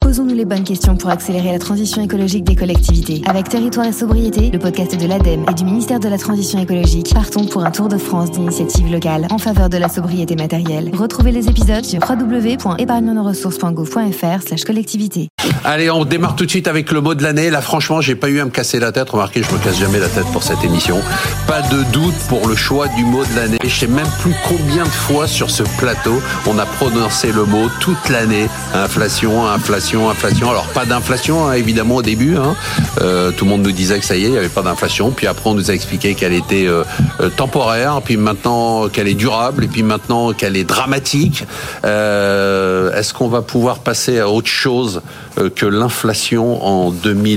Posons-nous les bonnes questions pour accélérer la transition écologique des collectivités. Avec Territoire et Sobriété, le podcast de l'ADEME et du ministère de la Transition écologique, partons pour un tour de France d'initiatives locales en faveur de la sobriété matérielle. Retrouvez les épisodes sur www.épargnenosressources.gouv.fr/collectivité. Allez, on démarre tout de suite avec le mot de l'année. Là, franchement, j'ai pas eu à me casser la tête. Remarquez, je me casse jamais la tête pour cette émission. Pas de doute pour le choix du mot de l'année. Je sais même plus combien de fois sur ce plateau on a prononcé le mot toute l'année. Inflation. Alors, pas d'inflation, hein, évidemment, au début. Tout le monde nous disait que ça y est, il n'y avait pas d'inflation. Puis après, on nous a expliqué qu'elle était temporaire. Puis maintenant, qu'elle est durable. Et puis maintenant, qu'elle est dramatique. Est-ce qu'on va pouvoir passer à autre chose que l'inflation en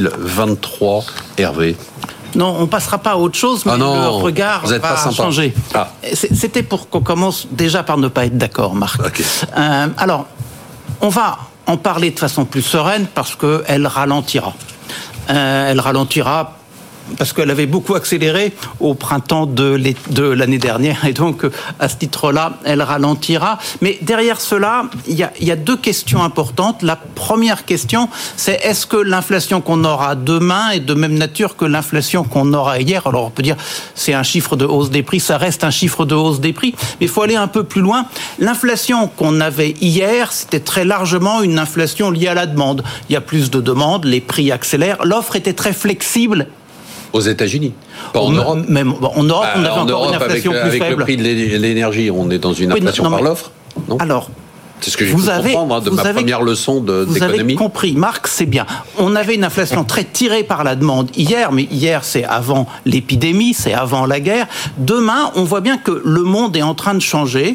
2023, Hervé? Non, on passera pas à autre chose, mais le regard va changer. C'était pour qu'on commence déjà par ne pas être d'accord, Marc. Okay. Alors, on va en parler de façon plus sereine parce qu'elle ralentira. Elle ralentira parce qu'elle avait beaucoup accéléré au printemps de l'année dernière, et donc à ce titre-là, elle ralentira. Mais derrière cela, il y a deux questions importantes. La première question, c'est est-ce que l'inflation qu'on aura demain est de même nature que l'inflation qu'on aura hier? Alors on peut dire c'est un chiffre de hausse des prix, ça reste un chiffre de hausse des prix, mais il faut aller un peu plus loin. L'inflation qu'on avait hier, c'était très largement une inflation liée à la demande. Il y a plus de demandes, les prix accélèrent, l'offre était très flexible. Aux États-unis, pas en Europe. Même en Europe, on avait encore une inflation plus faible. Avec le prix de l'énergie, on est dans une inflation par l'offre, non ? Alors, c'est ce que j'ai pu comprendre de ma première leçon d'économie. Vous avez compris, Marc, c'est bien. On avait une inflation très tirée par la demande hier, mais hier, c'est avant l'épidémie, c'est avant la guerre. Demain, on voit bien que le monde est en train de changer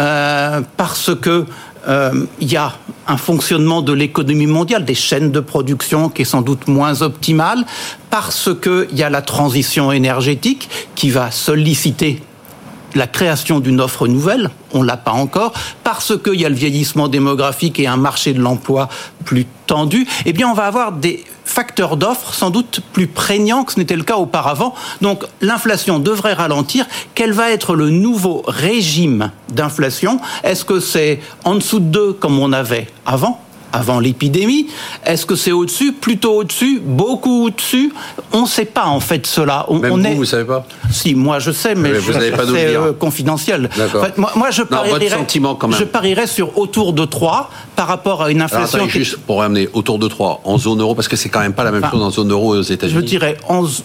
parce que il y a un fonctionnement de l'économie mondiale, des chaînes de production qui est sans doute moins optimale, parce qu'il y a la transition énergétique qui va solliciter la création d'une offre nouvelle, on l'a pas encore, parce qu'il y a le vieillissement démographique et un marché de l'emploi plus tendu, eh bien on va avoir des facteurs d'offres sans doute plus prégnants que ce n'était le cas auparavant. Donc l'inflation devrait ralentir. Quel va être le nouveau régime d'inflation ? Est-ce que c'est en dessous de 2 comme on avait avant l'épidémie? Est-ce que c'est au-dessus, plutôt au-dessus, beaucoup au-dessus? On ne sait pas en fait cela. Vous ne savez pas? Si, moi je sais, mais vous n'avez pas c'est confidentiel. D'accord. En fait, moi je parierais sur autour de 3 par rapport à une inflation. Alors, juste pour ramener autour de 3 en zone euro, parce que c'est quand même pas la même chose en zone euro et aux États-Unis. Je dirais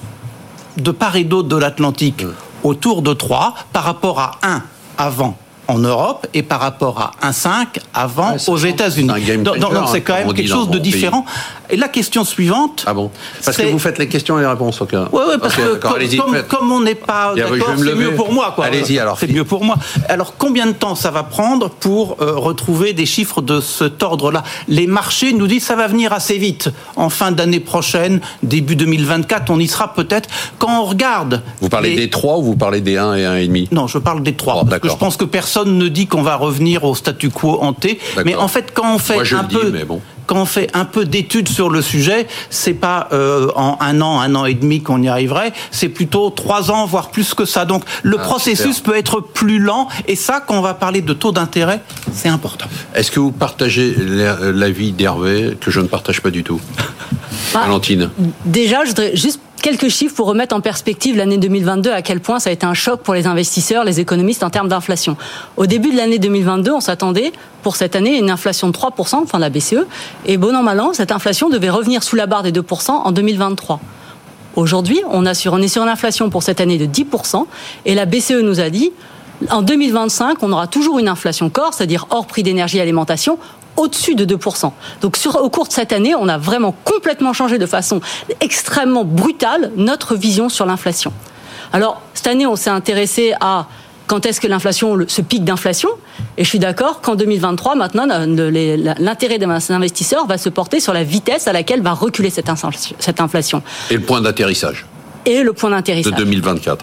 de part et d'autre de l'Atlantique, autour de 3 par rapport à 1 avant en Europe et par rapport à 1,5 avant aux États-Unis. Donc c'est quand même quelque chose de différent. Et la question suivante... Ah bon ? Parce que vous faites les questions et les réponses, ok. Oui, parce que comme on n'est pas d'accord, c'est mieux pour moi, quoi. Allez-y alors. C'est mieux pour moi. Alors combien de temps ça va prendre pour retrouver des chiffres de cet ordre-là ? Les marchés nous disent que ça va venir assez vite. En fin d'année prochaine, début 2024, on y sera peut-être. Quand on regarde... Vous parlez des 3 ou vous parlez des 1 et 1,5 ? Non, je parle des 3. Parce que je pense que personne ne dit qu'on va revenir au statu quo ante. Mais en fait, quand on fait quand on fait un peu d'études sur le sujet, c'est pas en un an et demi qu'on y arriverait, c'est plutôt 3 ans, voire plus que ça. Donc le processus peut être plus lent, et ça, quand on va parler de taux d'intérêt, c'est important. Est-ce que vous partagez l'avis d'Hervé, que je ne partage pas du tout? Valentine. Déjà, je voudrais juste quelques chiffres pour remettre en perspective l'année 2022, à quel point ça a été un choc pour les investisseurs, les économistes en termes d'inflation. Au début de l'année 2022, on s'attendait pour cette année à une inflation de 3%, enfin la BCE, et bon an mal an, cette inflation devait revenir sous la barre des 2% en 2023. Aujourd'hui, on est sur une inflation pour cette année de 10%, et la BCE nous a dit, en 2025, on aura toujours une inflation core, c'est-à-dire hors prix d'énergie et alimentation, au-dessus de 2%. Donc au cours de cette année, on a vraiment complètement changé de façon extrêmement brutale notre vision sur l'inflation. Alors, cette année, on s'est intéressé à quand est-ce que l'inflation, ce pic d'inflation, et je suis d'accord qu'en 2023, maintenant, l'intérêt des investisseurs va se porter sur la vitesse à laquelle va reculer cette inflation. Et le point d'atterrissage. Et le point d'atterrissage. De 2024.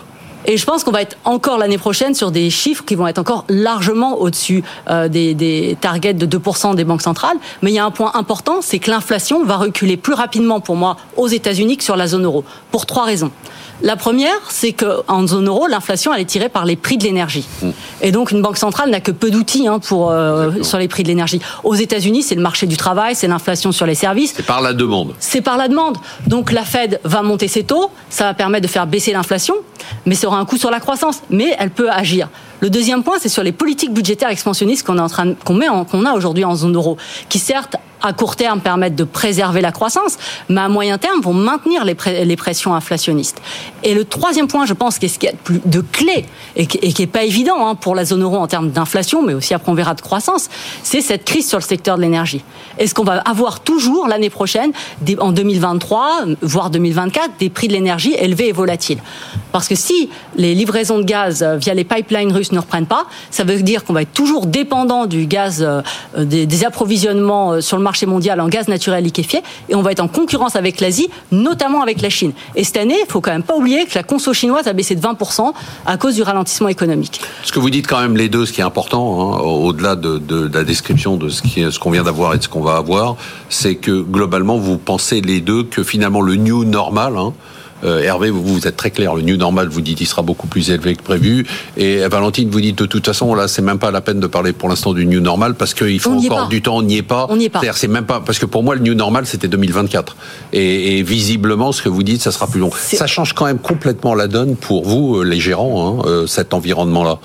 Et je pense qu'on va être encore l'année prochaine sur des chiffres qui vont être encore largement au-dessus des targets de 2% des banques centrales. Mais il y a un point important, c'est que l'inflation va reculer plus rapidement pour moi aux États-Unis que sur la zone euro, pour 3 raisons. La première, c'est qu'en zone euro, l'inflation, elle est tirée par les prix de l'énergie. Et donc, une banque centrale n'a que peu d'outils sur les prix de l'énergie. Aux États-Unis, c'est le marché du travail, c'est l'inflation sur les services. C'est par la demande. C'est par la demande. Donc, la Fed va monter ses taux, ça va permettre de faire baisser l'inflation, mais ça aura un coût sur la croissance. Mais elle peut agir. Le deuxième point, c'est sur les politiques budgétaires expansionnistes qu'on a aujourd'hui en zone euro, qui certes, à court terme, permettent de préserver la croissance, mais à moyen terme, vont maintenir les pressions inflationnistes. Et le troisième point, je pense, qu'est-ce qu'il y a de clé, et qui n'est pas évident pour la zone euro en termes d'inflation, mais aussi après on verra de croissance, c'est cette crise sur le secteur de l'énergie. Est-ce qu'on va avoir toujours, l'année prochaine, en 2023, voire 2024, des prix de l'énergie élevés et volatiles? Parce que si les livraisons de gaz via les pipelines russes ne reprennent pas, ça veut dire qu'on va être toujours dépendant du gaz, des approvisionnements sur le marché mondial en gaz naturel liquéfié, et on va être en concurrence avec l'Asie, notamment avec la Chine. Et cette année, il faut quand même pas oublier que la conso chinoise a baissé de 20% à cause du ralentissement économique. Ce que vous dites quand même les deux, ce qui est important, au-delà de la description de ce qu'on vient d'avoir et de ce qu'on va avoir, c'est que globalement, vous pensez les deux que finalement le new normal, Hervé, vous êtes très clair, le new normal, vous dites, il sera beaucoup plus élevé que prévu. Et Valentine, vous dites, de toute façon, là, c'est même pas la peine de parler pour l'instant du new normal, parce qu'il faut encore du temps, on n'y est pas. On n'y est pas. C'est-à-dire, c'est même pas, parce que pour moi, le new normal, c'était 2024. Et visiblement, ce que vous dites, ça sera plus long. Ça change quand même complètement la donne pour vous, les gérants, cet environnement-là.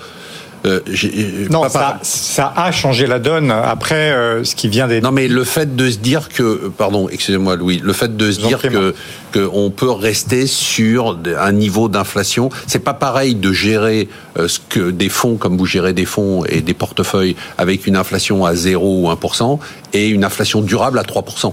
Non, ça a changé la donne après ce qui vient des... Non, mais le fait de se dire que... Pardon, excusez-moi Louis. Le fait de se dire qu'on peut rester sur un niveau d'inflation, c'est pas pareil de gérer des fonds comme vous gérez des fonds et des portefeuilles avec une inflation à 0 ou 1% et une inflation durable à 3%.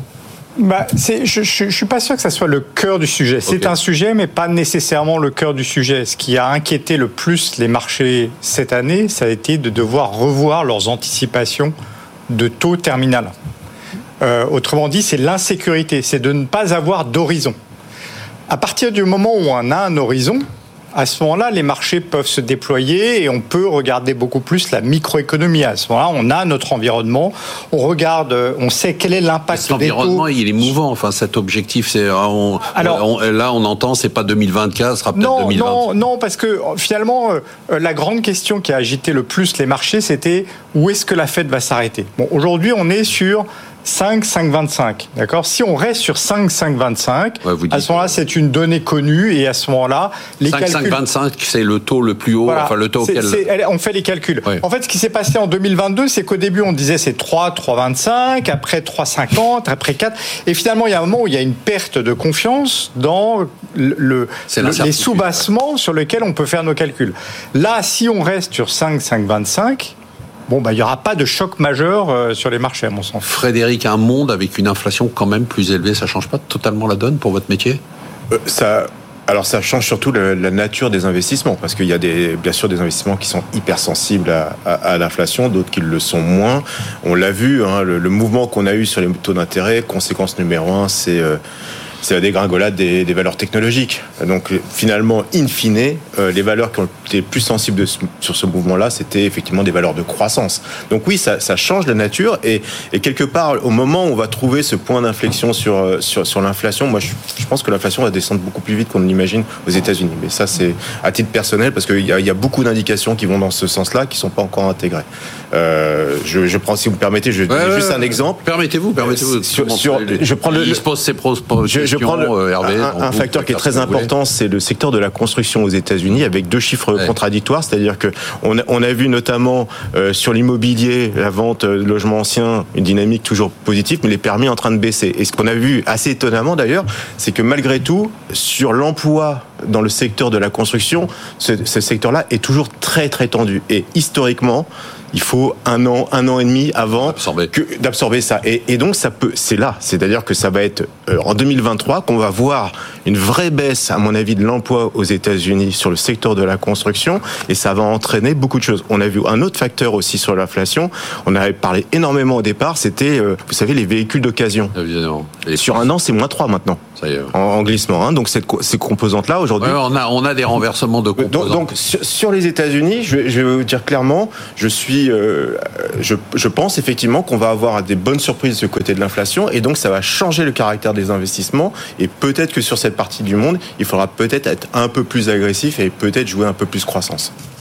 Je suis pas sûr que ça soit le cœur du sujet. C'est un sujet, mais pas nécessairement le cœur du sujet. Ce qui a inquiété le plus les marchés cette année, ça a été de devoir revoir leurs anticipations de taux terminal. Autrement dit, c'est l'insécurité, c'est de ne pas avoir d'horizon. À partir du moment où on a un horizon, à ce moment-là, les marchés peuvent se déployer et on peut regarder beaucoup plus la microéconomie. À ce moment-là, on a notre environnement, on regarde, on sait quel est l'impact des taux. L'environnement, il est mouvant. Enfin, cet objectif, c'est là, on entend, c'est pas 2024, ce sera peut-être 2020. Non, parce que finalement, la grande question qui a agité le plus les marchés, c'était où est-ce que la Fed va s'arrêter. Bon, aujourd'hui, on est sur 5,25, d'accord. Si on reste sur 5,25, à ce moment-là, c'est une donnée connue et à ce moment-là, les 5,25, c'est le taux le plus haut, voilà, enfin le taux auquel... on fait les calculs. Oui. En fait, ce qui s'est passé en 2022, c'est qu'au début, on disait c'est 3,25, après 3,50, après 4, et finalement, il y a un moment où il y a une perte de confiance dans les sous-bassements sur lesquels on peut faire nos calculs. Là, si on reste sur 5,25, il n'y aura pas de choc majeur sur les marchés, à mon sens. Frédéric, un monde avec une inflation quand même plus élevée, ça ne change pas totalement la donne pour votre métier ? Alors ça change surtout la nature des investissements, parce qu'il y a bien sûr des investissements qui sont hypersensibles à l'inflation, d'autres qui le sont moins. On l'a vu, le mouvement qu'on a eu sur les taux d'intérêt, conséquence numéro 1, c'est la dégringolade des valeurs technologiques. Donc finalement, in fine, les valeurs qui ont été plus sensibles sur ce mouvement-là, c'était effectivement des valeurs de croissance. Donc oui, ça change la nature et quelque part, au moment où on va trouver ce point d'inflexion sur l'inflation, moi je pense que l'inflation va descendre beaucoup plus vite qu'on ne l'imagine aux États-Unis. Mais ça, c'est à titre personnel, parce qu'il y a beaucoup d'indications qui vont dans ce sens-là, qui ne sont pas encore intégrées. Je prends, si vous me permettez, je donne juste un exemple. Permettez-vous. Je prends il se pose ses je prends un facteur qui est très important, c'est le secteur de la construction aux États-Unis, avec deux chiffres contradictoires, c'est-à-dire que on a vu notamment sur l'immobilier, la vente de logements anciens, une dynamique toujours positive, mais les permis en train de baisser. Et ce qu'on a vu assez étonnamment d'ailleurs, c'est que malgré tout, sur l'emploi dans le secteur de la construction, ce secteur-là est toujours très très tendu. Et historiquement, il faut un an et demi avant d'absorber ça. Et donc c'est-à-dire que ça va être en 2023 qu'on va voir une vraie baisse, à mon avis, de l'emploi aux États-Unis sur le secteur de la construction, et ça va entraîner beaucoup de choses. On a vu un autre facteur aussi sur l'inflation. On avait parlé énormément au départ, c'était, vous savez, les véhicules d'occasion. Évidemment. Sur un an, c'est -3 maintenant. Ça y est. En glissement. Donc ces composantes-là aujourd'hui. Ouais, on a des renversements de composantes. Donc sur les États-Unis, je vais vous dire clairement, je pense effectivement qu'on va avoir des bonnes surprises du côté de l'inflation, et donc ça va changer le caractère des investissements, et peut-être que sur cette partie du monde, il faudra peut-être être un peu plus agressif et peut-être jouer un peu plus croissance.